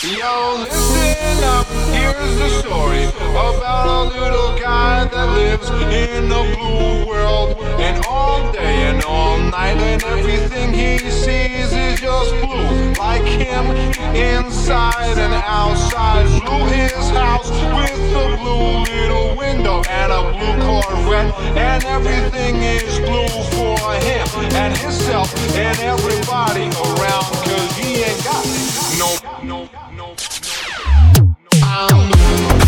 Yo, listen up, here's the story about a little guy that lives in a blue world. And all day and all night, and everything he sees is just blue. Like him, inside and outside. Blue his house with a blue little window and a blue Corvette. And everything is blue for him and himself and everybody around. Cause he ain't got no. I'm blue.